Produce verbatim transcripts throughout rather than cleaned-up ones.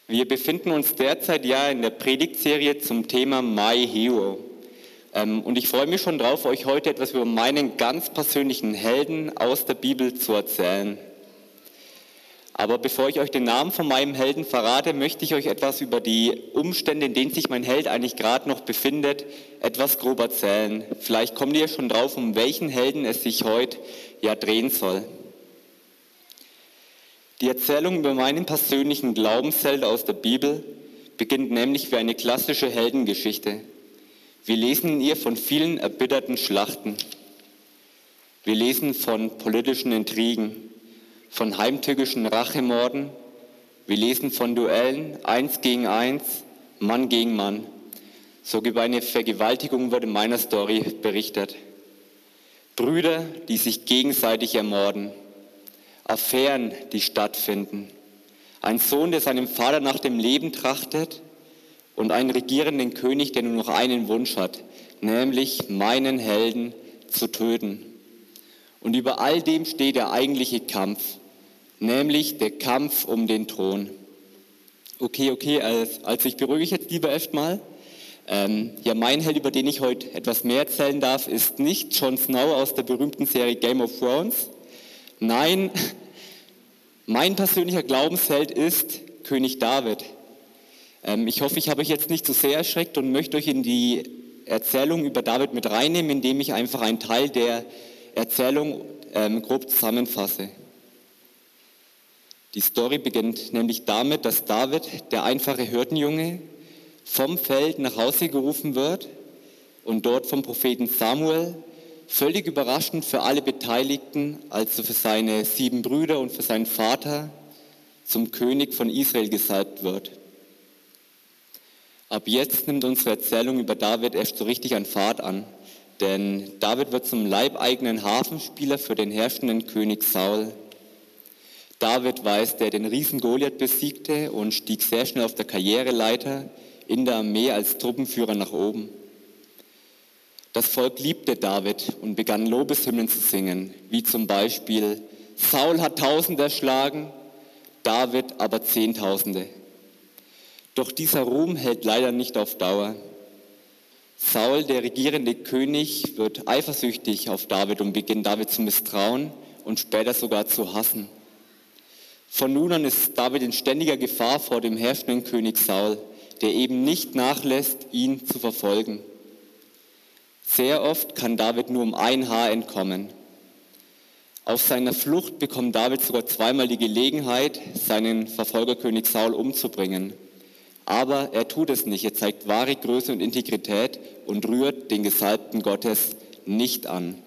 Wir befinden uns derzeit ja in der Predigtserie zum Thema My Hero. Ähm, und ich freue mich schon drauf, euch heute etwas über meinen ganz persönlichen Helden aus der Bibel zu erzählen. Aber bevor ich euch den Namen von meinem Helden verrate, möchte ich euch etwas über die Umstände, in denen sich mein Held eigentlich gerade noch befindet, etwas grob erzählen. Vielleicht kommt ihr schon drauf, um welchen Helden es sich heute ja drehen soll. Die Erzählung über meinen persönlichen Glaubensheld aus der Bibel beginnt nämlich wie eine klassische Heldengeschichte. Wir lesen in ihr von vielen erbitterten Schlachten. Wir lesen von politischen Intrigen, von heimtückischen Rachemorden. Wir lesen von Duellen, eins gegen eins, Mann gegen Mann. Sogar über eine Vergewaltigung wird in meiner Story berichtet. Brüder, die sich gegenseitig ermorden. Affären, die stattfinden. Ein Sohn, der seinem Vater nach dem Leben trachtet und einen regierenden König, der nur noch einen Wunsch hat, nämlich meinen Helden zu töten. Und über all dem steht der eigentliche Kampf, nämlich der Kampf um den Thron. Okay, okay, also ich beruhige mich jetzt lieber erstmal. Ähm, ja, mein Held, über den ich heute etwas mehr erzählen darf, ist nicht Jon Snow aus der berühmten Serie Game of Thrones. Nein, mein persönlicher Glaubensheld ist König David. Ähm, ich hoffe, ich habe euch jetzt nicht zu sehr erschreckt und möchte euch in die Erzählung über David mit reinnehmen, indem ich einfach einen Teil der Erzählung ähm, grob zusammenfasse. Die Story beginnt nämlich damit, dass David, der einfache Hirtenjunge, vom Feld nach Hause gerufen wird und dort vom Propheten Samuel völlig überraschend für alle Beteiligten, also für seine sieben Brüder und für seinen Vater, zum König von Israel gesalbt wird. Ab jetzt nimmt unsere Erzählung über David erst so richtig an Fahrt an, denn David wird zum leibeigenen Harfenspieler für den herrschenden König Saul. David war es, der den Riesen Goliath besiegte und stieg sehr schnell auf der Karriereleiter in der Armee als Truppenführer nach oben. Das Volk liebte David und begann Lobeshymnen zu singen, wie zum Beispiel: Saul hat Tausend erschlagen, David aber Zehntausende. Doch dieser Ruhm hält leider nicht auf Dauer. Saul, der regierende König, wird eifersüchtig auf David und beginnt David zu misstrauen und später sogar zu hassen. Von nun an ist David in ständiger Gefahr vor dem herrschenden König Saul, der eben nicht nachlässt, ihn zu verfolgen. Sehr oft kann David nur um ein Haar entkommen. Auf seiner Flucht bekommt David sogar zweimal die Gelegenheit, seinen Verfolgerkönig Saul umzubringen. Aber er tut es nicht. Er zeigt wahre Größe und Integrität und rührt den Gesalbten Gottes nicht an.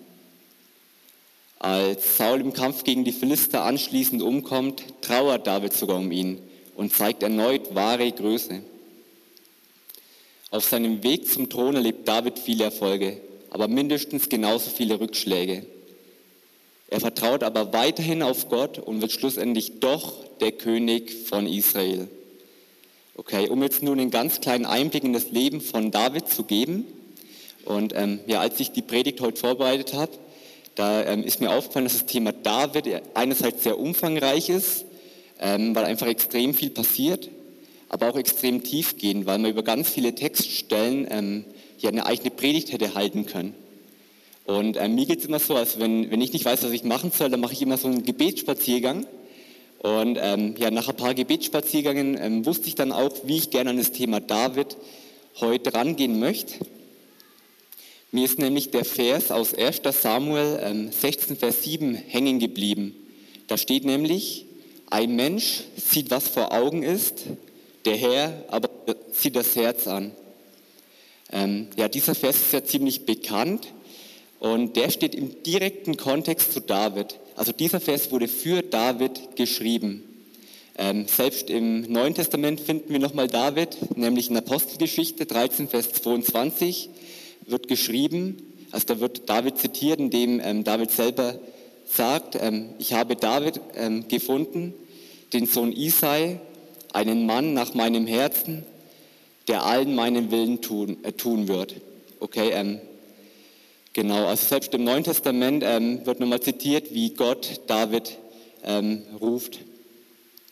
Als Saul im Kampf gegen die Philister anschließend umkommt, trauert David sogar um ihn und zeigt erneut wahre Größe. Auf seinem Weg zum Thron erlebt David viele Erfolge, aber mindestens genauso viele Rückschläge. Er vertraut aber weiterhin auf Gott und wird schlussendlich doch der König von Israel. Okay, um jetzt nur einen ganz kleinen Einblick in das Leben von David zu geben. Und ähm, ja, als ich die Predigt heute vorbereitet habe, da ähm, ist mir aufgefallen, dass das Thema David einerseits sehr umfangreich ist, ähm, weil einfach extrem viel passiert, aber auch extrem tiefgehend, weil man über ganz viele Textstellen ähm, ja eine eigene Predigt hätte halten können. Und ähm, mir geht es immer so, als wenn, wenn ich nicht weiß, was ich machen soll, dann mache ich immer so einen Gebetsspaziergang. Und ähm, ja, nach ein paar Gebetsspaziergängen ähm, wusste ich dann auch, wie ich gerne an das Thema David heute rangehen möchte. Mir ist nämlich der Vers aus erster Samuel ähm, sechzehn, Vers sieben hängen geblieben. Da steht nämlich: Ein Mensch sieht, was vor Augen ist, der Herr aber sieht das Herz an. Ähm, ja, dieser Vers ist ja ziemlich bekannt und der steht im direkten Kontext zu David. Also dieser Vers wurde für David geschrieben. Ähm, selbst im Neuen Testament finden wir nochmal David, nämlich in Apostelgeschichte dreizehn, Vers zweiundzwanzig wird geschrieben, also da wird David zitiert, in dem ähm, David selber sagt: ähm, Ich habe David ähm, gefunden, den Sohn Isai, einen Mann nach meinem Herzen, der allen meinen Willen tun, äh, tun wird. Okay, ähm, genau, also selbst im Neuen Testament ähm, wird nochmal zitiert, wie Gott David ähm, ruft.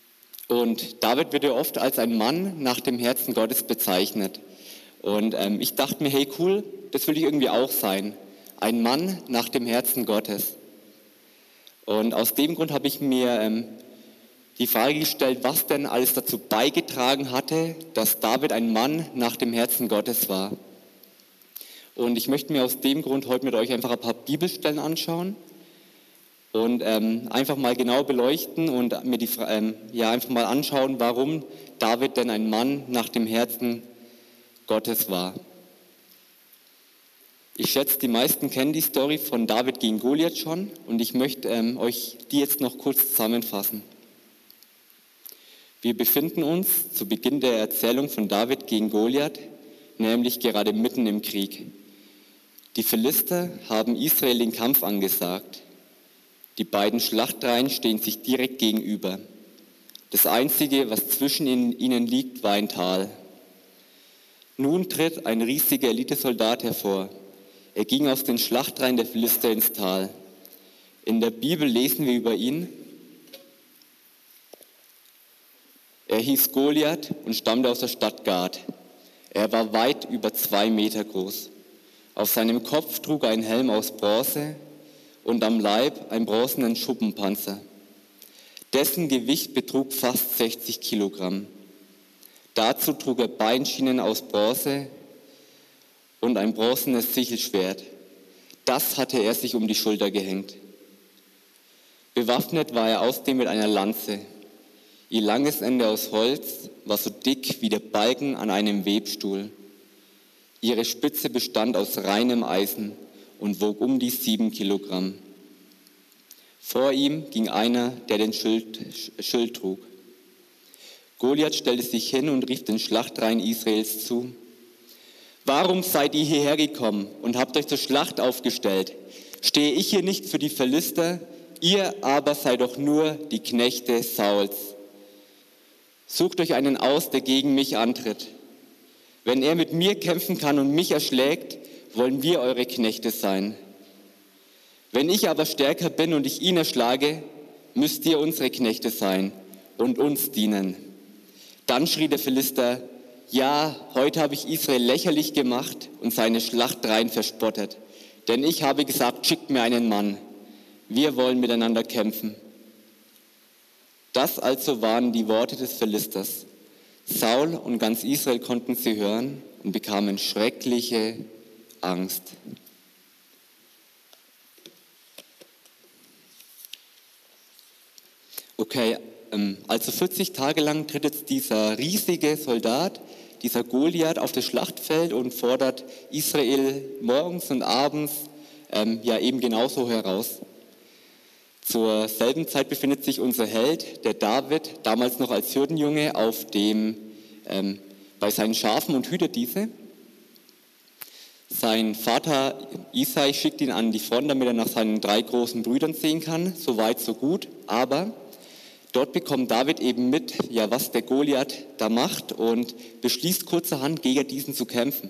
Und David wird ja oft als ein Mann nach dem Herzen Gottes bezeichnet. Und ähm, ich dachte mir, hey cool, das will ich irgendwie auch sein. Ein Mann nach dem Herzen Gottes. Und aus dem Grund habe ich mir ähm, die Frage gestellt, was denn alles dazu beigetragen hatte, dass David ein Mann nach dem Herzen Gottes war. Und ich möchte mir aus dem Grund heute mit euch einfach ein paar Bibelstellen anschauen und ähm, einfach mal genau beleuchten und mir die, ähm, ja, einfach mal anschauen, warum David denn ein Mann nach dem Herzen Gottes war. Ich schätze, die meisten kennen die Story von David gegen Goliath schon und ich möchte ähm, euch die jetzt noch kurz zusammenfassen. Wir befinden uns zu Beginn der Erzählung von David gegen Goliath, nämlich gerade mitten im Krieg. Die Philister haben Israel den Kampf angesagt. Die beiden Schlachtreihen stehen sich direkt gegenüber. Das Einzige, was zwischen ihnen liegt, war ein Tal. Nun tritt ein riesiger Elitesoldat hervor. Er ging aus den Schlachtreihen der Philister ins Tal. In der Bibel lesen wir über ihn: Er hieß Goliath und stammte aus der Stadt Gath. Er war weit über zwei Meter groß. Auf seinem Kopf trug er einen Helm aus Bronze und am Leib einen bronzenen Schuppenpanzer. Dessen Gewicht betrug fast sechzig Kilogramm. Dazu trug er Beinschienen aus Bronze und ein bronzenes Sichelschwert. Das hatte er sich um die Schulter gehängt. Bewaffnet war er außerdem mit einer Lanze. Ihr langes Ende aus Holz war so dick wie der Balken an einem Webstuhl. Ihre Spitze bestand aus reinem Eisen und wog um die sieben Kilogramm. Vor ihm ging einer, der den Schild, Schild trug. Goliath stellte sich hin und rief den Schlachtreihen Israels zu: Warum seid ihr hierher gekommen und habt euch zur Schlacht aufgestellt? Stehe ich hier nicht für die Philister? Ihr aber seid doch nur die Knechte Sauls. Sucht euch einen aus, der gegen mich antritt. Wenn er mit mir kämpfen kann und mich erschlägt, wollen wir eure Knechte sein. Wenn ich aber stärker bin und ich ihn erschlage, müsst ihr unsere Knechte sein und uns dienen. Dann schrie der Philister: Ja, heute habe ich Israel lächerlich gemacht und seine Schlachtreihen verspottet. Denn ich habe gesagt, schickt mir einen Mann. Wir wollen miteinander kämpfen. Das also waren die Worte des Philisters. Saul und ganz Israel konnten sie hören und bekamen schreckliche Angst. Okay, also vierzig Tage lang tritt jetzt dieser riesige Soldat, dieser Goliath, auf das Schlachtfeld und fordert Israel morgens und abends ähm, ja eben genauso heraus. Zur selben Zeit befindet sich unser Held, der David, damals noch als Hirtenjunge, auf dem, ähm, bei seinen Schafen und hütet diese. Sein Vater Isai schickt ihn an die Front, damit er nach seinen drei großen Brüdern sehen kann. So weit, so gut. Aber dort bekommt David eben mit, ja, was der Goliath da macht und beschließt kurzerhand, gegen diesen zu kämpfen.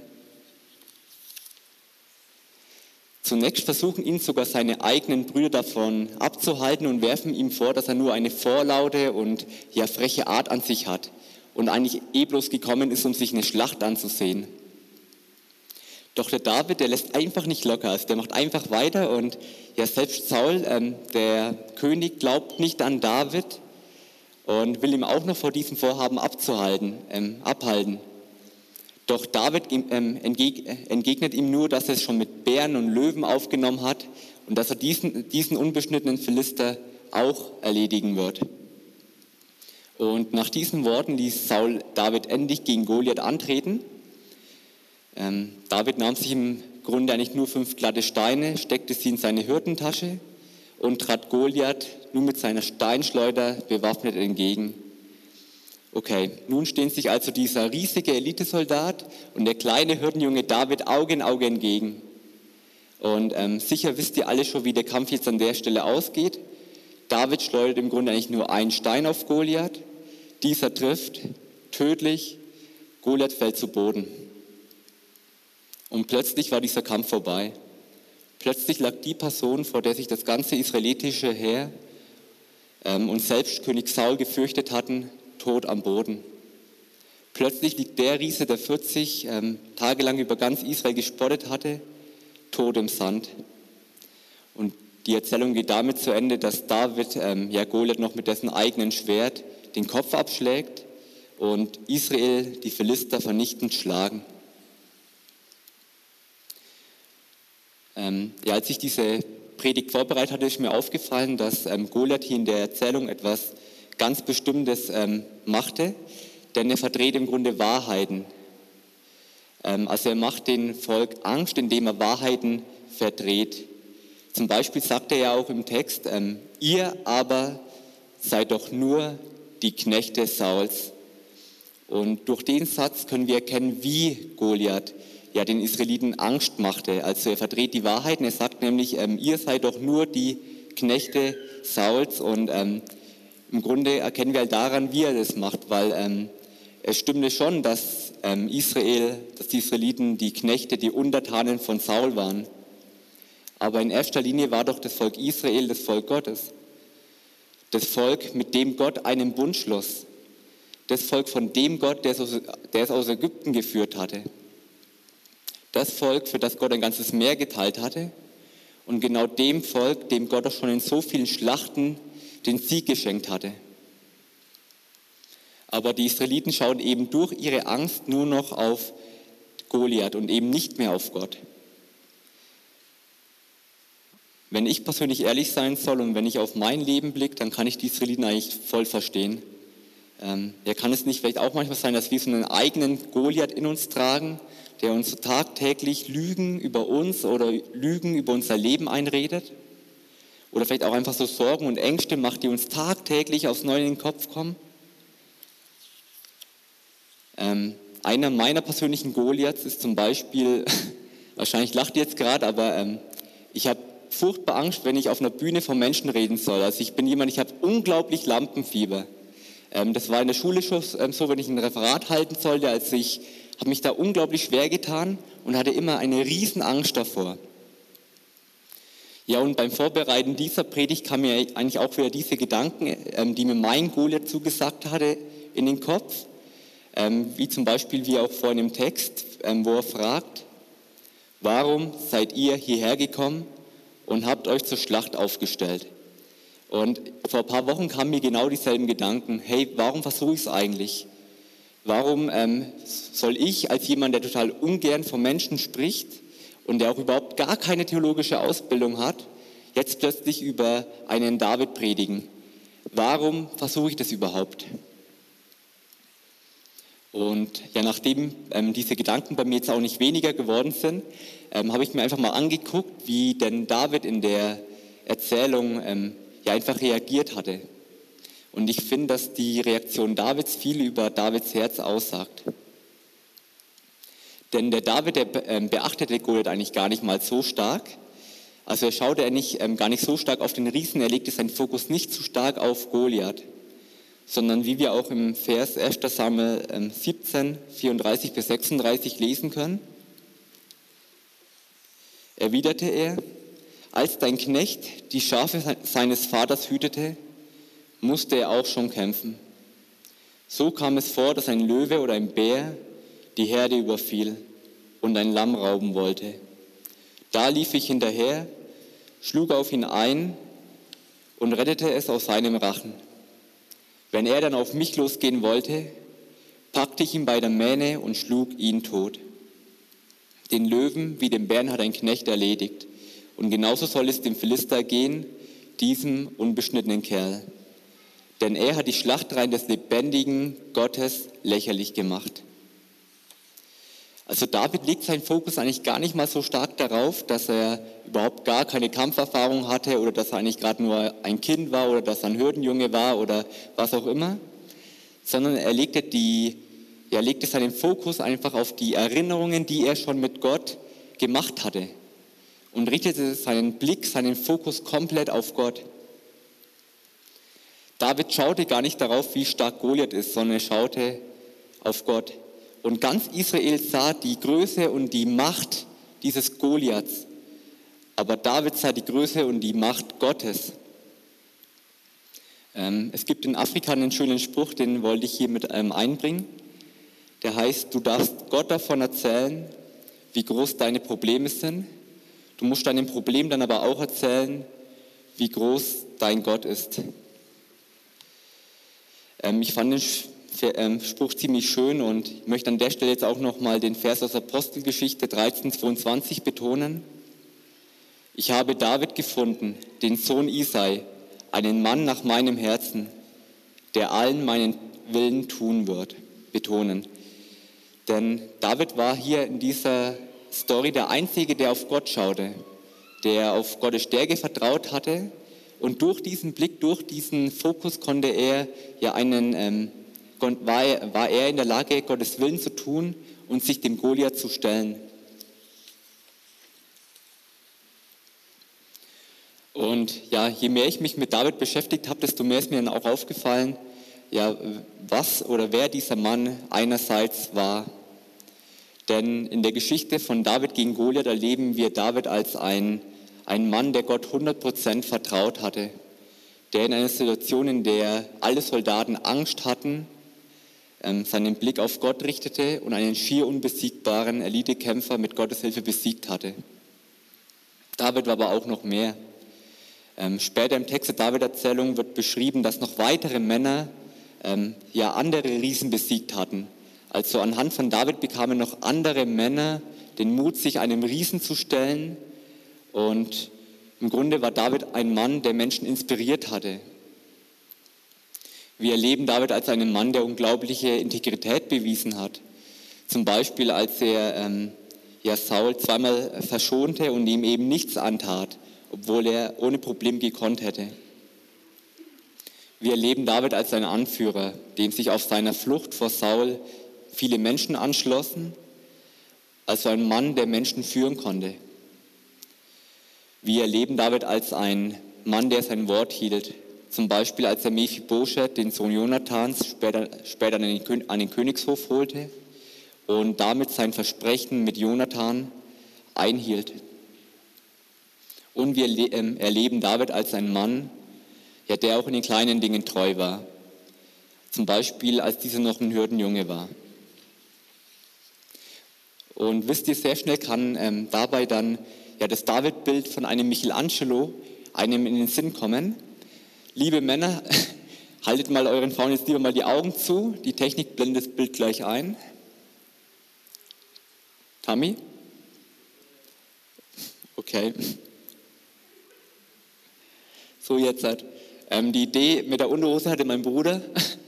Zunächst versuchen ihn sogar seine eigenen Brüder davon abzuhalten und werfen ihm vor, dass er nur eine vorlaute und ja, freche Art an sich hat und eigentlich eh bloß gekommen ist, um sich eine Schlacht anzusehen. Doch der David, der lässt einfach nicht locker, also der macht einfach weiter und ja, selbst Saul, ähm, der König, glaubt nicht an David und will ihm auch noch vor diesem Vorhaben abzuhalten, ähm, abhalten. Doch David ähm, entgegnet ihm nur, dass er es schon mit Bären und Löwen aufgenommen hat und dass er diesen, diesen unbeschnittenen Philister auch erledigen wird. Und nach diesen Worten ließ Saul David endlich gegen Goliath antreten. Ähm, David nahm sich im Grunde eigentlich nur fünf glatte Steine, steckte sie in seine Hirtentasche und trat Goliath nun mit seiner Steinschleuder bewaffnet entgegen. Okay, nun stehen sich also dieser riesige Elitesoldat und der kleine Hirtenjunge David Auge in Auge entgegen. Und ähm, sicher wisst ihr alle schon, wie der Kampf jetzt an der Stelle ausgeht. David schleudert im Grunde eigentlich nur einen Stein auf Goliath. Dieser trifft tödlich, Goliath fällt zu Boden. Und plötzlich war dieser Kampf vorbei. Plötzlich lag die Person, vor der sich das ganze israelitische Heer ähm, und selbst König Saul gefürchtet hatten, tot am Boden. Plötzlich liegt der Riese, der vierzig ähm, Tage lang über ganz Israel gespottet hatte, tot im Sand. Und die Erzählung geht damit zu Ende, dass David ähm, ja, Goliath noch mit dessen eigenen Schwert den Kopf abschlägt und Israel, die Philister, vernichtend schlagen. Ähm, ja, als ich diese Predigt vorbereitet hatte, ist mir aufgefallen, dass ähm, Goliath hier in der Erzählung etwas ganz Bestimmtes ähm, machte, denn er verdreht im Grunde Wahrheiten. Ähm, also er macht dem Volk Angst, indem er Wahrheiten verdreht. Zum Beispiel sagt er ja auch im Text, ähm, ihr aber seid doch nur die Knechte Sauls. Und durch den Satz können wir erkennen, wie Goliath ja den Israeliten Angst machte. Also er verdreht die Wahrheiten, er sagt nämlich, ähm, ihr seid doch nur die Knechte Sauls. Und ähm, im Grunde erkennen wir halt daran, wie er das macht, weil ähm, es stimmte schon, dass ähm, Israel, dass die Israeliten die Knechte, die Untertanen von Saul waren. Aber in erster Linie war doch das Volk Israel das Volk Gottes. Das Volk, mit dem Gott einen Bund schloss. Das Volk von dem Gott, der es aus, der es aus Ägypten geführt hatte. Das Volk, für das Gott ein ganzes Meer geteilt hatte. Und genau dem Volk, dem Gott auch schon in so vielen Schlachten den Sieg geschenkt hatte. Aber die Israeliten schauen eben durch ihre Angst nur noch auf Goliath und eben nicht mehr auf Gott. Wenn ich persönlich ehrlich sein soll und wenn ich auf mein Leben blicke, dann kann ich die Israeliten eigentlich voll verstehen. Ähm, ja, kann es nicht vielleicht auch manchmal sein, dass wir so einen eigenen Goliath in uns tragen, der uns so tagtäglich Lügen über uns oder Lügen über unser Leben einredet? Oder vielleicht auch einfach so Sorgen und Ängste macht, die uns tagtäglich aufs Neue in den Kopf kommen? Ähm, einer meiner persönlichen Goliaths ist zum Beispiel, wahrscheinlich lacht ihr jetzt gerade, aber ähm, ich habe furchtbar Angst, wenn ich auf einer Bühne vor Menschen reden soll. Also ich bin jemand, ich habe unglaublich Lampenfieber. Ähm, das war in der Schule schon ähm, so, wenn ich ein Referat halten sollte, also ich habe mich da unglaublich schwer getan und hatte immer eine riesen Angst davor. Ja, und beim Vorbereiten dieser Predigt kamen mir eigentlich auch wieder diese Gedanken, ähm, die mir mein Goliath zugesagt hatte, in den Kopf. Ähm, wie zum Beispiel, wie auch vorhin im Text, ähm, wo er fragt, warum seid ihr hierher gekommen und habt euch zur Schlacht aufgestellt? Und vor ein paar Wochen kamen mir genau dieselben Gedanken. Hey, warum versuche ich es eigentlich? Warum ähm, soll ich als jemand, der total ungern von Menschen spricht und der auch überhaupt gar keine theologische Ausbildung hat, jetzt plötzlich über einen David predigen? Warum versuche ich das überhaupt? Und ja, nachdem ähm, diese Gedanken bei mir jetzt auch nicht weniger geworden sind, ähm, habe ich mir einfach mal angeguckt, wie denn David in der Erzählung ähm, ja einfach reagiert hatte. Und ich finde, dass die Reaktion Davids viel über Davids Herz aussagt. Denn der David, der ähm, beachtete Goliath eigentlich gar nicht mal so stark. Also er schaute er nicht, ähm, gar nicht so stark auf den Riesen, er legte seinen Fokus nicht so stark auf Goliath. Sondern wie wir auch im Vers erster Samuel siebzehn, vierunddreißig bis sechsunddreißig lesen können, erwiderte er, als dein Knecht die Schafe seines Vaters hütete, musste er auch schon kämpfen. So kam es vor, dass ein Löwe oder ein Bär die Herde überfiel und ein Lamm rauben wollte. Da lief ich hinterher, schlug auf ihn ein und rettete es aus seinem Rachen. Wenn er dann auf mich losgehen wollte, packte ich ihn bei der Mähne und schlug ihn tot. Den Löwen wie den Bären hat ein Knecht erledigt. Und genauso soll es dem Philister gehen, diesem unbeschnittenen Kerl. Denn er hat die Schlachtreihen des lebendigen Gottes lächerlich gemacht. Also David legt seinen Fokus eigentlich gar nicht mal so stark darauf, dass er überhaupt gar keine Kampferfahrung hatte oder dass er eigentlich gerade nur ein Kind war oder dass er ein Hürdenjunge war oder was auch immer, sondern er legte, die, er legte seinen Fokus einfach auf die Erinnerungen, die er schon mit Gott gemacht hatte und richtete seinen Blick, seinen Fokus komplett auf Gott. David schaute gar nicht darauf, wie stark Goliath ist, sondern er schaute auf Gott. Und ganz Israel sah die Größe und die Macht dieses Goliaths. Aber David sah die Größe und die Macht Gottes. Ähm, es gibt in Afrika einen schönen Spruch, den wollte ich hier mit ähm, einbringen. Der heißt, du darfst Gott davon erzählen, wie groß deine Probleme sind. Du musst deinem Problem dann aber auch erzählen, wie groß dein Gott ist. Ähm, ich fand den ähm, Spruch ziemlich schön und ich möchte an der Stelle jetzt auch nochmal den Vers aus Apostelgeschichte dreizehn zweiundzwanzig betonen. Ich habe David gefunden, den Sohn Isai, einen Mann nach meinem Herzen, der allen meinen Willen tun wird, betonen. Denn David war hier in dieser Story der Einzige, der auf Gott schaute, der auf Gottes Stärke vertraut hatte. Und durch diesen Blick, durch diesen Fokus konnte er ja einen, ähm, war, er, war er in der Lage, Gottes Willen zu tun und sich dem Goliath zu stellen. Und ja, je mehr ich mich mit David beschäftigt habe, desto mehr ist mir dann auch aufgefallen, ja, was oder wer dieser Mann einerseits war. Denn in der Geschichte von David gegen Goliath erleben wir David als ein, ein Mann, der Gott hundert Prozent vertraut hatte, der in einer Situation, in der alle Soldaten Angst hatten, ähm, seinen Blick auf Gott richtete und einen schier unbesiegbaren Elitekämpfer mit Gottes Hilfe besiegt hatte. David war aber auch noch mehr. Ähm, später im Text der David-Erzählung wird beschrieben, dass noch weitere Männer ähm, ja andere Riesen besiegt hatten. Also anhand von David bekamen noch andere Männer den Mut, sich einem Riesen zu stellen. Und im Grunde war David ein Mann, der Menschen inspiriert hatte. Wir erleben David als einen Mann, der unglaubliche Integrität bewiesen hat. Zum Beispiel, als er ähm, ja, Saul zweimal verschonte und ihm eben nichts antat, obwohl er ohne Problem gekonnt hätte. Wir erleben David als einen Anführer, dem sich auf seiner Flucht vor Saul viele Menschen anschlossen, also ein Mann, der Menschen führen konnte. Wir erleben David als einen Mann, der sein Wort hielt, zum Beispiel als er Mephibosheth, den Sohn Jonathans, später, später an, den, an den Königshof holte und damit sein Versprechen mit Jonathan einhielt. Und wir äh, erleben David als einen Mann, ja, der auch in den kleinen Dingen treu war. Zum Beispiel, als dieser noch ein Hirtenjunge war. Und wisst ihr, sehr schnell kann ähm, dabei dann ja, das David-Bild von einem Michelangelo einem in den Sinn kommen. Liebe Männer, haltet mal euren Frauen jetzt lieber mal die Augen zu. Die Technik blendet das Bild gleich ein. Tammy? Okay. So, jetzt halt. Ähm, die Idee mit der Unterhose hatte mein Bruder.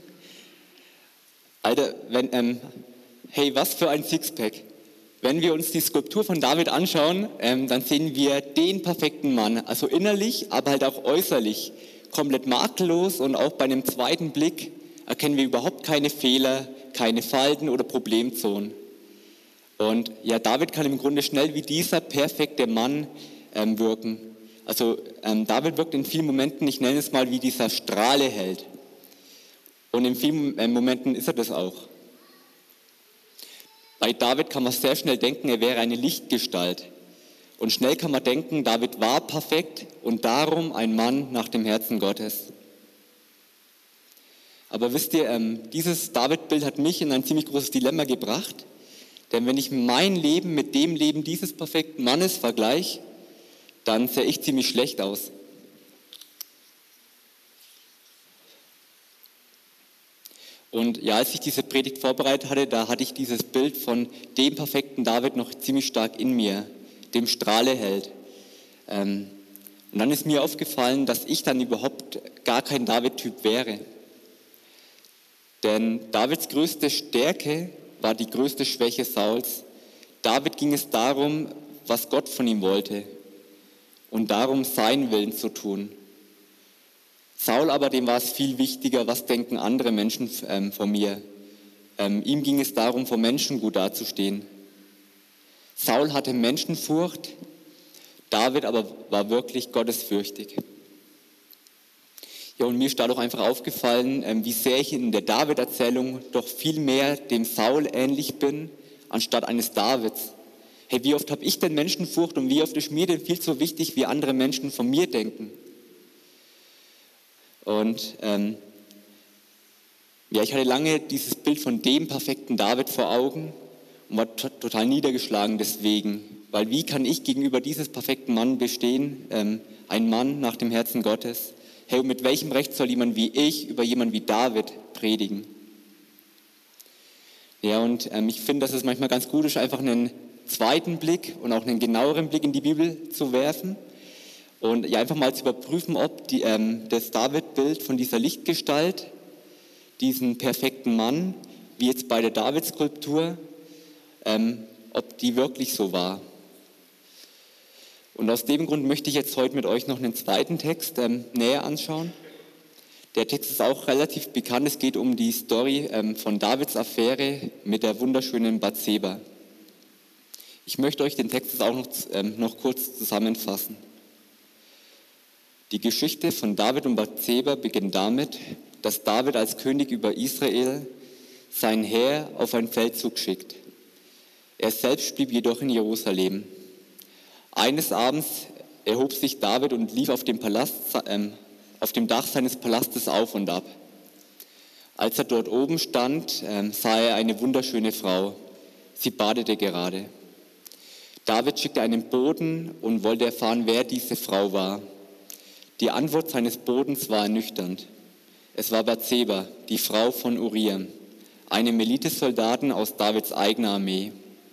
Alter, wenn, ähm, hey, was für ein Sixpack. Wenn wir uns die Skulptur von David anschauen, ähm, dann sehen wir den perfekten Mann. Also innerlich, aber halt auch äußerlich. Komplett makellos und auch bei einem zweiten Blick erkennen wir überhaupt keine Fehler, keine Falten oder Problemzonen. Und ja, David kann im Grunde schnell wie dieser perfekte Mann ähm, wirken. Also ähm, David wirkt in vielen Momenten, ich nenne es mal, wie dieser Strahleheld. Und in vielen äh, Momenten ist er das auch. Bei David kann man sehr schnell denken, er wäre eine Lichtgestalt. Und schnell kann man denken, David war perfekt und darum ein Mann nach dem Herzen Gottes. Aber wisst ihr, ähm, dieses David-Bild hat mich in ein ziemlich großes Dilemma gebracht. Denn wenn ich mein Leben mit dem Leben dieses perfekten Mannes vergleiche, dann sehe ich ziemlich schlecht aus. Und ja, als ich diese Predigt vorbereitet hatte, da hatte ich dieses Bild von dem perfekten David noch ziemlich stark in mir, dem Strahleheld. Ähm, und dann ist mir aufgefallen, dass ich dann überhaupt gar kein David-Typ wäre. Denn Davids größte Stärke war die größte Schwäche Sauls. David ging es darum, was Gott von ihm wollte und darum, seinen Willen zu tun. Saul aber, dem war es viel wichtiger, was denken andere Menschen ähm, von mir. Ähm, ihm ging es darum, vor Menschen gut dazustehen. Saul hatte Menschenfurcht, David aber war wirklich gottesfürchtig. Ja, und mir ist dadurch einfach aufgefallen, ähm, wie sehr ich in der David-Erzählung doch viel mehr dem Saul ähnlich bin, anstatt eines Davids. Hey, wie oft habe ich denn Menschenfurcht und wie oft ist mir denn viel zu wichtig, wie andere Menschen von mir denken? Und ähm, ja, ich hatte lange dieses Bild von dem perfekten David vor Augen und war t- total niedergeschlagen deswegen. Weil wie kann ich gegenüber dieses perfekten Mann bestehen, ähm, ein Mann nach dem Herzen Gottes? Hey, und mit welchem Recht soll jemand wie ich über jemanden wie David predigen? Ja, und ähm, ich finde, dass es manchmal ganz gut ist, einfach einen zweiten Blick und auch einen genaueren Blick in die Bibel zu werfen und ja, einfach mal zu überprüfen, ob die, ähm, das David-Bild von dieser Lichtgestalt, diesen perfekten Mann, wie jetzt bei der David-Skulptur, ähm, ob die wirklich so war. Und aus dem Grund möchte ich jetzt heute mit euch noch einen zweiten Text ähm, näher anschauen. Der Text ist auch relativ bekannt. Es geht um die Story ähm, von Davids Affäre mit der wunderschönen Bathseba. Ich möchte euch den Text jetzt auch noch, ähm, noch kurz zusammenfassen. Die Geschichte von David und Bathseba beginnt damit, dass David als König über Israel sein Heer auf einen Feldzug schickt. Er selbst blieb jedoch in Jerusalem. Eines Abends erhob sich David und lief auf dem, Palast, ähm, auf dem Dach seines Palastes auf und ab. Als er dort oben stand, ähm, sah er eine wunderschöne Frau. Sie badete gerade. David schickte einen Boten und wollte erfahren, wer diese Frau war. Die Antwort seines Botens war ernüchternd. Es war Bathseba, die Frau von Uriah, einem Militesoldaten aus Davids eigener Armee.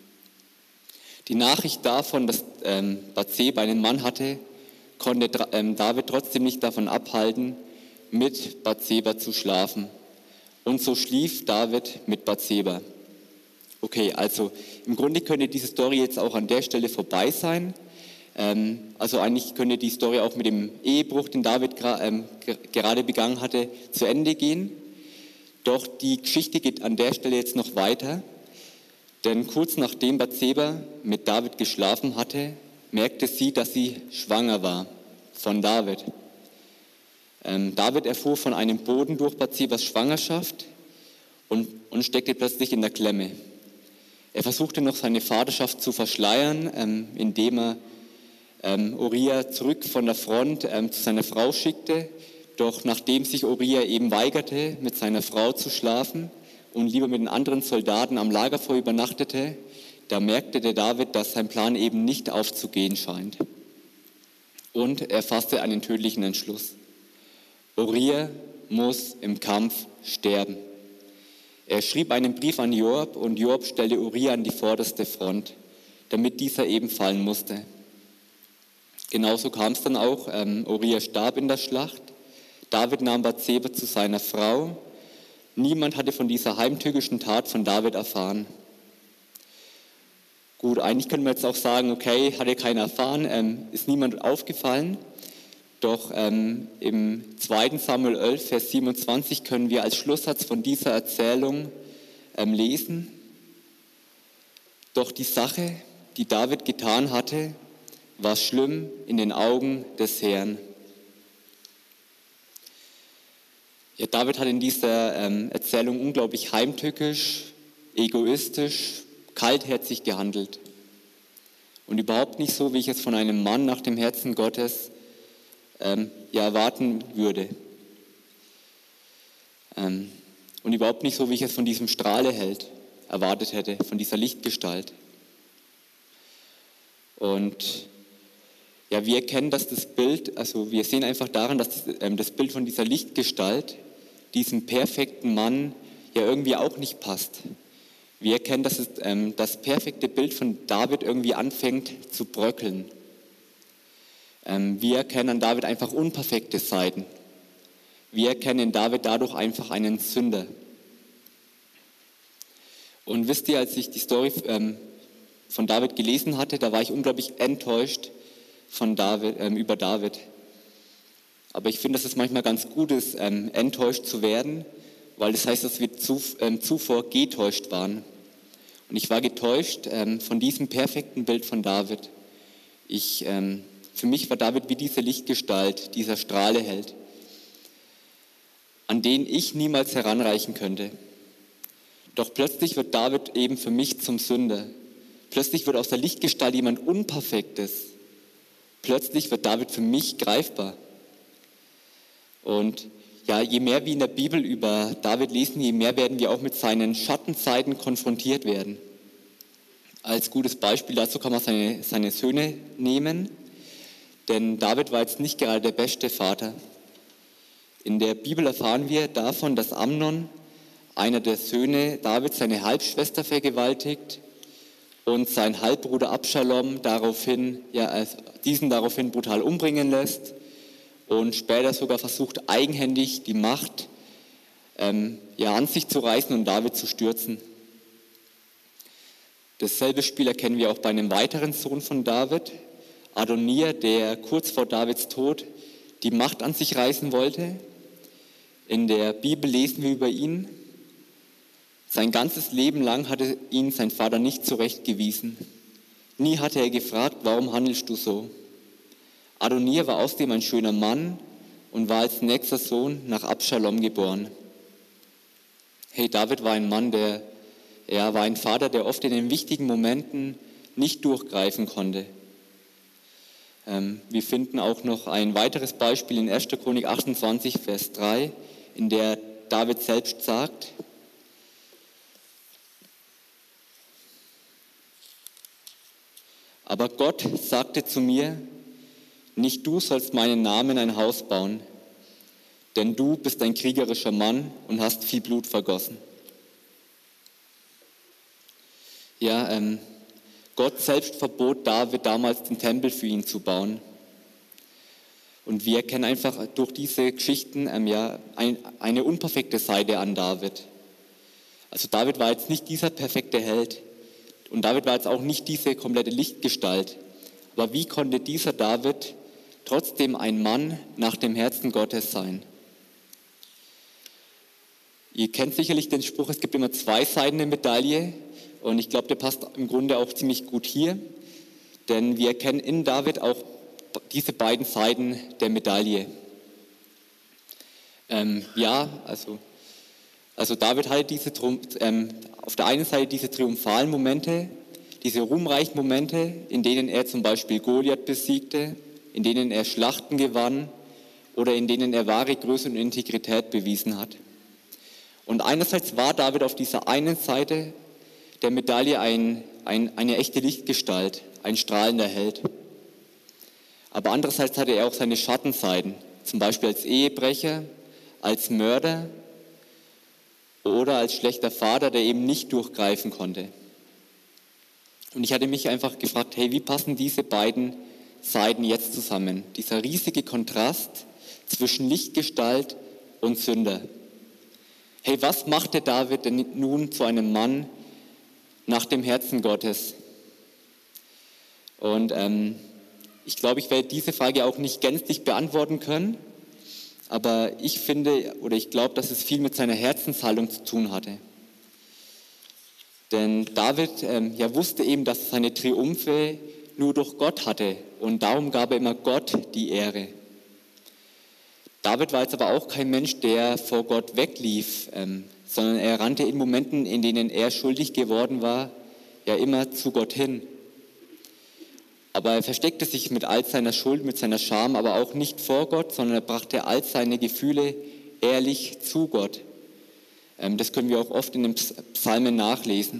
Die Nachricht davon, dass ähm, Bathseba einen Mann hatte, konnte ähm, David trotzdem nicht davon abhalten, mit Bathseba zu schlafen. Und so schlief David mit Bathseba. Okay, also im Grunde könnte diese Story jetzt auch an der Stelle vorbei sein. Ähm, also eigentlich könnte die Story auch mit dem Ehebruch, den David gra- ähm, ge- gerade begangen hatte, zu Ende gehen. Doch die Geschichte geht an der Stelle jetzt noch weiter. Denn kurz nachdem Bathseba mit David geschlafen hatte, merkte sie, dass sie schwanger war von David. Ähm, David erfuhr von einem Boten durch Bathsebas Schwangerschaft und, und steckte plötzlich in der Klemme. Er versuchte noch seine Vaterschaft zu verschleiern, ähm, indem er ähm, Uriah zurück von der Front ähm, zu seiner Frau schickte. Doch nachdem sich Uriah eben weigerte, mit seiner Frau zu schlafen und lieber mit den anderen Soldaten am Lagerfeuer übernachtete, da merkte der David, dass sein Plan eben nicht aufzugehen scheint. Und er fasste einen tödlichen Entschluss. Uriah muss im Kampf sterben. Er schrieb einen Brief an Joab und Joab stellte Uriah an die vorderste Front, damit dieser eben fallen musste. Genauso kam es dann auch. Ähm, Uriah starb in der Schlacht. David nahm Bathseba zu seiner Frau. Niemand hatte von dieser heimtückischen Tat von David erfahren. Gut, eigentlich können wir jetzt auch sagen, okay, hatte keiner erfahren, ähm, ist niemand aufgefallen. Doch ähm, im zweiten Samuel elf, Vers siebenundzwanzig können wir als Schlusssatz von dieser Erzählung ähm, lesen. Doch die Sache, die David getan hatte, war schlimm in den Augen des Herrn. Ja, David hat in dieser ähm, Erzählung unglaublich heimtückisch, egoistisch, kaltherzig gehandelt. Und überhaupt nicht so, wie ich es von einem Mann nach dem Herzen Gottes ähm, ja, erwarten würde. Ähm, und überhaupt nicht so, wie ich es von diesem Strahleheld erwartet hätte, von dieser Lichtgestalt. Und ja, wir erkennen, dass das Bild, also wir sehen einfach daran, dass das, ähm, das Bild von dieser Lichtgestalt diesem perfekten Mann ja irgendwie auch nicht passt. Wir erkennen, dass es, ähm, das perfekte Bild von David irgendwie anfängt zu bröckeln. Ähm, wir erkennen an David einfach unperfekte Seiten. Wir erkennen in David dadurch einfach einen Sünder. Und wisst ihr, als ich die Story ähm, von David gelesen hatte, da war ich unglaublich enttäuscht von David, ähm, über David. Aber ich finde, dass es manchmal ganz gut ist, ähm, enttäuscht zu werden, weil das heißt, dass wir zu, ähm, zuvor getäuscht waren. Und ich war getäuscht ähm, von diesem perfekten Bild von David. Ich, ähm, für mich war David wie diese Lichtgestalt, dieser Strahleheld, an den ich niemals heranreichen könnte. Doch plötzlich wird David eben für mich zum Sünder. Plötzlich wird aus der Lichtgestalt jemand Unperfektes. Plötzlich wird David für mich greifbar. Und ja, je mehr wir in der Bibel über David lesen, je mehr werden wir auch mit seinen Schattenseiten konfrontiert werden. Als gutes Beispiel dazu kann man seine, seine Söhne nehmen, denn David war jetzt nicht gerade der beste Vater. In der Bibel erfahren wir davon, dass Amnon, einer der Söhne Davids, seine Halbschwester vergewaltigt und sein Halbbruder Abschalom daraufhin, ja, also diesen daraufhin brutal umbringen lässt und später sogar versucht, eigenhändig die Macht ähm, ja, an sich zu reißen und David zu stürzen. Dasselbe Spiel erkennen wir auch bei einem weiteren Sohn von David, Adonija, der kurz vor Davids Tod die Macht an sich reißen wollte. In der Bibel lesen wir über ihn: Sein ganzes Leben lang hatte ihn sein Vater nicht zurechtgewiesen. Nie hatte er gefragt, warum handelst du so? Adonija war außerdem ein schöner Mann und war als nächster Sohn nach Abschalom geboren. Hey, David war ein Mann, der, er war ein Vater, der oft in den wichtigen Momenten nicht durchgreifen konnte. Ähm, wir finden auch noch ein weiteres Beispiel in erster Chronik achtundzwanzig, Vers drei, in der David selbst sagt: Aber Gott sagte zu mir, nicht du sollst meinen Namen ein Haus bauen, denn du bist ein kriegerischer Mann und hast viel Blut vergossen. Ja, ähm, Gott selbst verbot David damals, den Tempel für ihn zu bauen. Und wir erkennen einfach durch diese Geschichten ähm, ja, ein, eine unperfekte Seite an David. Also David war jetzt nicht dieser perfekte Held und David war jetzt auch nicht diese komplette Lichtgestalt. Aber wie konnte dieser David trotzdem ein Mann nach dem Herzen Gottes sein? Ihr kennt sicherlich den Spruch, es gibt immer zwei Seiten der Medaille, und ich glaube, der passt im Grunde auch ziemlich gut hier, denn wir erkennen in David auch diese beiden Seiten der Medaille. Ähm, ja, also, also David hatte diese, ähm, auf der einen Seite diese triumphalen Momente, diese ruhmreichen Momente, in denen er zum Beispiel Goliath besiegte, in denen er Schlachten gewann oder in denen er wahre Größe und Integrität bewiesen hat. Und einerseits war David auf dieser einen Seite der Medaille ein, ein, eine echte Lichtgestalt, ein strahlender Held. Aber andererseits hatte er auch seine Schattenseiten, zum Beispiel als Ehebrecher, als Mörder oder als schlechter Vater, der eben nicht durchgreifen konnte. Und ich hatte mich einfach gefragt, hey, wie passen diese beiden Seiten jetzt zusammen? Dieser riesige Kontrast zwischen Lichtgestalt und Sünder. Hey, was machte David denn nun zu einem Mann nach dem Herzen Gottes? Und ähm, ich glaube, ich werde diese Frage auch nicht gänzlich beantworten können, aber ich finde oder ich glaube, dass es viel mit seiner Herzenshaltung zu tun hatte. Denn David ähm, ja, wusste eben, dass er seine Triumphe nur durch Gott hatte und darum gab er immer Gott die Ehre. David war jetzt aber auch kein Mensch, der vor Gott weglief, ähm, sondern er rannte in Momenten, in denen er schuldig geworden war, ja immer zu Gott hin. Aber er versteckte sich mit all seiner Schuld, mit seiner Scham, aber auch nicht vor Gott, sondern er brachte all seine Gefühle ehrlich zu Gott. Ähm, das können wir auch oft in den Psalmen nachlesen.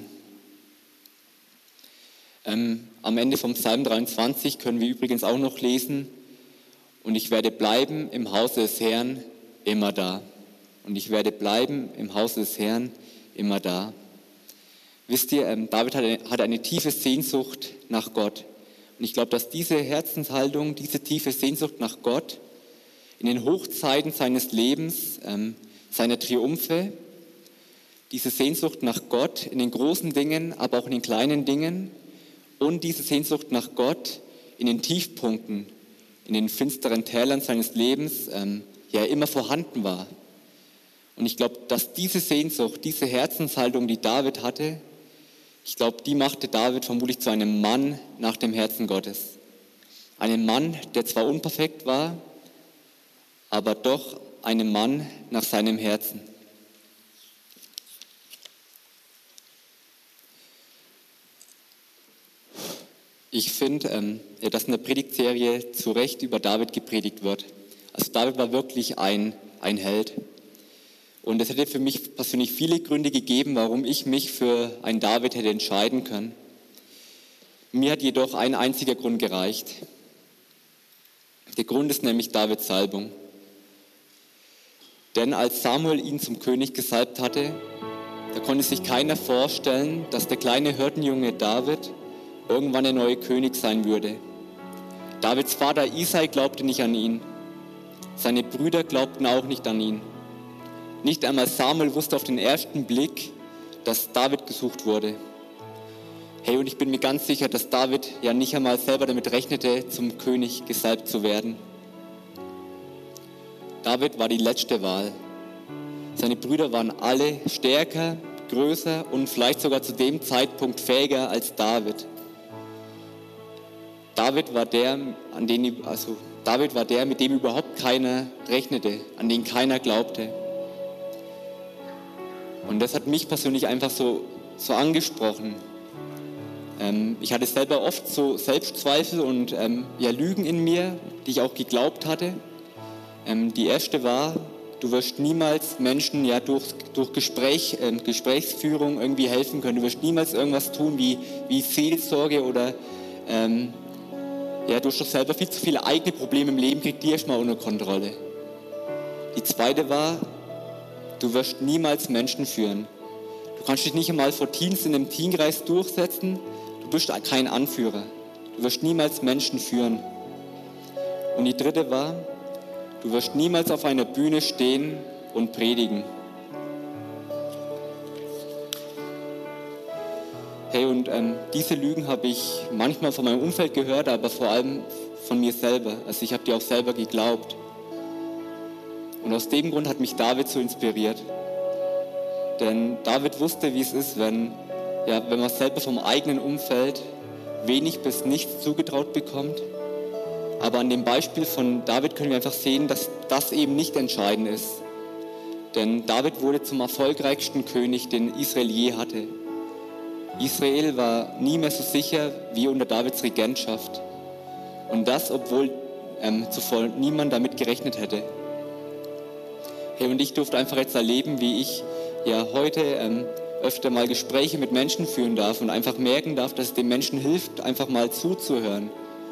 Ähm, am Ende vom Psalm dreiundzwanzig können wir übrigens auch noch lesen: Und ich werde bleiben im Hause des Herrn immer da. Und ich werde bleiben im Hause des Herrn immer da. Wisst ihr, ähm, David hatte eine tiefe Sehnsucht nach Gott. Und ich glaube, dass diese Herzenshaltung, diese tiefe Sehnsucht nach Gott in den Hochzeiten seines Lebens, ähm, seiner Triumphe, diese Sehnsucht nach Gott in den großen Dingen, aber auch in den kleinen Dingen und diese Sehnsucht nach Gott in den Tiefpunkten, in den finsteren Tälern seines Lebens ähm, ja immer vorhanden war. Und ich glaube, dass diese Sehnsucht, diese Herzenshaltung, die David hatte, ich glaube, die machte David vermutlich zu einem Mann nach dem Herzen Gottes. Einem Mann, der zwar unperfekt war, aber doch einem Mann nach seinem Herzen. Ich finde, ähm, dass in der Predigtserie zu Recht über David gepredigt wird. Also David war wirklich ein, ein Held. Und es hätte für mich persönlich viele Gründe gegeben, warum ich mich für einen David hätte entscheiden können. Mir hat jedoch ein einziger Grund gereicht. Der Grund ist nämlich Davids Salbung. Denn als Samuel ihn zum König gesalbt hatte, da konnte sich keiner vorstellen, dass der kleine Hirtenjunge David irgendwann der neue König sein würde. Davids Vater Isai glaubte nicht an ihn. Seine Brüder glaubten auch nicht an ihn. Nicht einmal Samuel wusste auf den ersten Blick, dass David gesucht wurde. Hey, und ich bin mir ganz sicher, dass David ja nicht einmal selber damit rechnete, zum König gesalbt zu werden. David war die letzte Wahl. Seine Brüder waren alle stärker, größer und vielleicht sogar zu dem Zeitpunkt fähiger als David. David war der, an den, also David war der, mit dem überhaupt keiner rechnete, an den keiner glaubte. Und das hat mich persönlich einfach so, so angesprochen. Ähm, ich hatte selber oft so Selbstzweifel und ähm, ja, Lügen in mir, die ich auch geglaubt hatte. Ähm, die erste war, du wirst niemals Menschen ja, durch, durch Gespräch, äh, Gesprächsführung irgendwie helfen können. Du wirst niemals irgendwas tun wie, wie Seelsorge oder ähm, ja, du hast doch selber viel zu viele eigene Probleme im Leben, krieg die erstmal unter Kontrolle. Die zweite war, du wirst niemals Menschen führen. Du kannst dich nicht einmal vor Teens in einem Teenkreis durchsetzen. Du bist kein Anführer. Du wirst niemals Menschen führen. Und die dritte war, du wirst niemals auf einer Bühne stehen und predigen. Hey, und ähm, diese Lügen habe ich manchmal von meinem Umfeld gehört, aber vor allem von mir selber. Also ich habe die auch selber geglaubt. Und aus dem Grund hat mich David so inspiriert. Denn David wusste, wie es ist, wenn, ja, wenn man selber vom eigenen Umfeld wenig bis nichts zugetraut bekommt. Aber an dem Beispiel von David können wir einfach sehen, dass das eben nicht entscheidend ist. Denn David wurde zum erfolgreichsten König, den Israel je hatte. Israel war nie mehr so sicher wie unter Davids Regentschaft. Und das, obwohl ähm, zuvor niemand damit gerechnet hätte. Hey, und ich durfte einfach jetzt erleben, wie ich ja heute ähm, öfter mal Gespräche mit Menschen führen darf und einfach merken darf, dass es den Menschen hilft, einfach mal zuzuhören.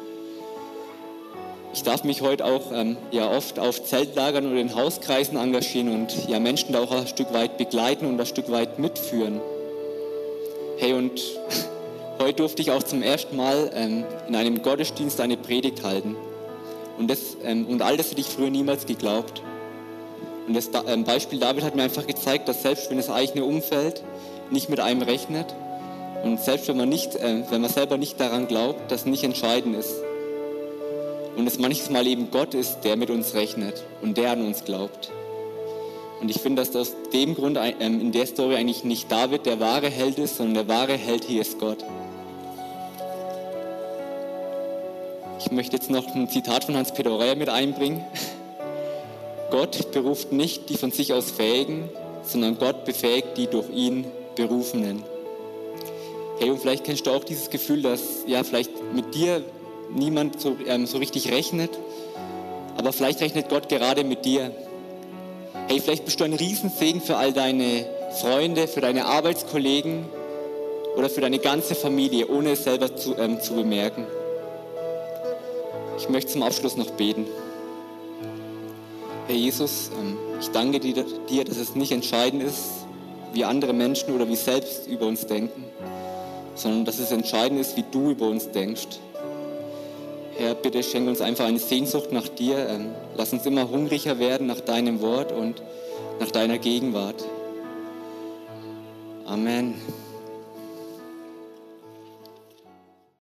Ich darf mich heute auch ähm, ja oft auf Zeltlagern oder in Hauskreisen engagieren und ja Menschen da auch ein Stück weit begleiten und ein Stück weit mitführen. Hey, und heute durfte ich auch zum ersten Mal ähm, in einem Gottesdienst eine Predigt halten. Und, das, ähm, und all das hätte ich früher niemals geglaubt. Und das ähm, Beispiel David hat mir einfach gezeigt, dass selbst wenn das eigene Umfeld nicht mit einem rechnet und selbst wenn man, nicht, äh, wenn man selber nicht daran glaubt, das nicht entscheidend ist. Und es manches Mal eben Gott ist, der mit uns rechnet und der an uns glaubt. Und ich finde, dass aus dem Grund ähm, in der Story eigentlich nicht David der wahre Held ist, sondern der wahre Held hier ist Gott. Ich möchte jetzt noch ein Zitat von Hans-Peter Aureyer mit einbringen. Gott beruft nicht die von sich aus Fähigen, sondern Gott befähigt die durch ihn Berufenen. Hey, und vielleicht kennst du auch dieses Gefühl, dass ja vielleicht mit dir niemand so, ähm, so richtig rechnet, aber vielleicht rechnet Gott gerade mit dir. Hey, vielleicht bist du ein Riesensegen für all deine Freunde, für deine Arbeitskollegen oder für deine ganze Familie, ohne es selber zu, ähm, zu bemerken. Ich möchte zum Abschluss noch beten. Herr Jesus, ähm, ich danke dir, dir, dass es nicht entscheidend ist, wie andere Menschen oder wie selbst über uns denken, sondern dass es entscheidend ist, wie du über uns denkst. Herr, bitte schenke uns einfach eine Sehnsucht nach dir. Ähm, lass uns immer hungriger werden nach deinem Wort und nach deiner Gegenwart. Amen.